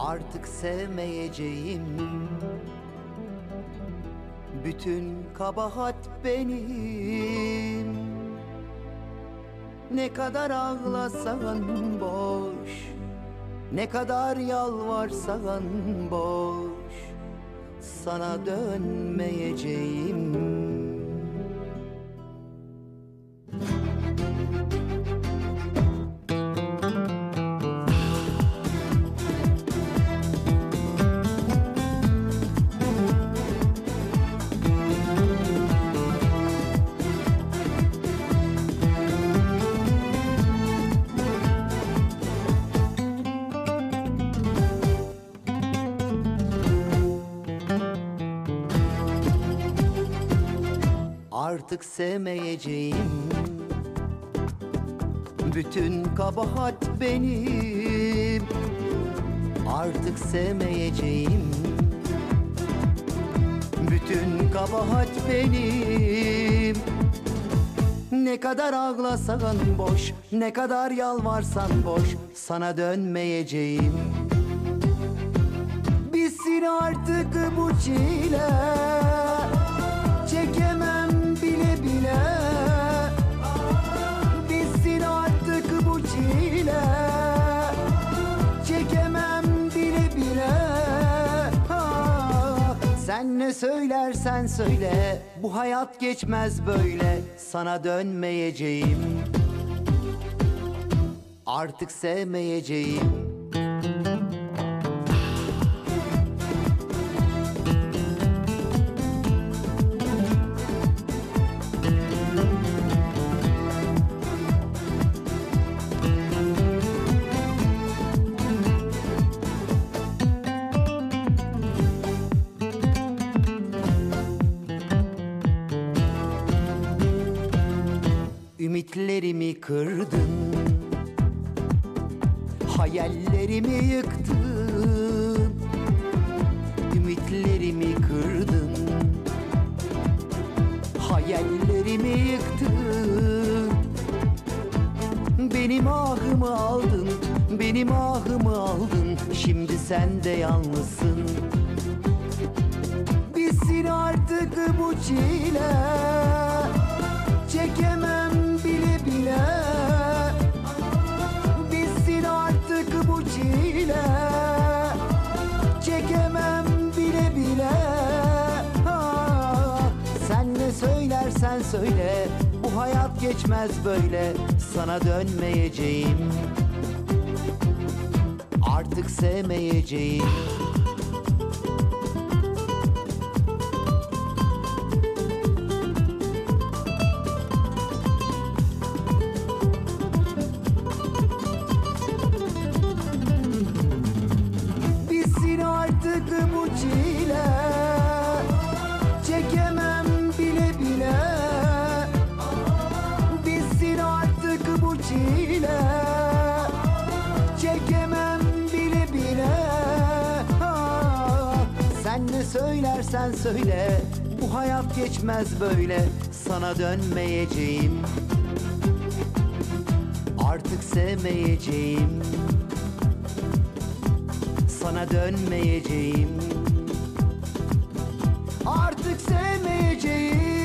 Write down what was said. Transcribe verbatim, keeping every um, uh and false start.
Artık sevmeyeceğim. Bütün kabahat benim. Ne kadar ağlasan boş, ne kadar yalvarsan boş, sana dönmeyeceğim. Artık sevmeyeceğim. Bütün kabahat benim. Artık sevmeyeceğim. Bütün kabahat benim. Ne kadar ağlasan boş, ne kadar yalvarsan boş, sana dönmeyeceğim. Bitsin artık bu çile, çekemem bile bile. Bitsin artık bu çile, çekemem bile bile. Ha, sen ne söylersen söyle, bu hayat geçmez böyle, sana dönmeyeceğim. Artık sevmeyeceğim. Ümitlerimi kırdın, hayallerimi yıktın. Ümitlerimi kırdın, hayallerimi yıktın. Benim ahımı aldın, benim ahımı aldın. Şimdi sen de yalnızsın. Bitsin artık bu çile, çekemem bile bile. Bitsin artık bu çile, çekemem bile bile. Ha, sen ne söylersen söyle, bu hayat geçmez böyle, sana dönmeyeceğim. Artık sevmeyeceğim. Artık bu çile, çekemem bile bile. Bitsin artık bu çile, çekemem bile bile. Ha, sen ne söylersen söyle, bu hayat geçmez böyle, sana dönmeyeceğim. Artık sevmeyeceğim. Sana dönmeyeceğim. Artık sevmeyeceğim.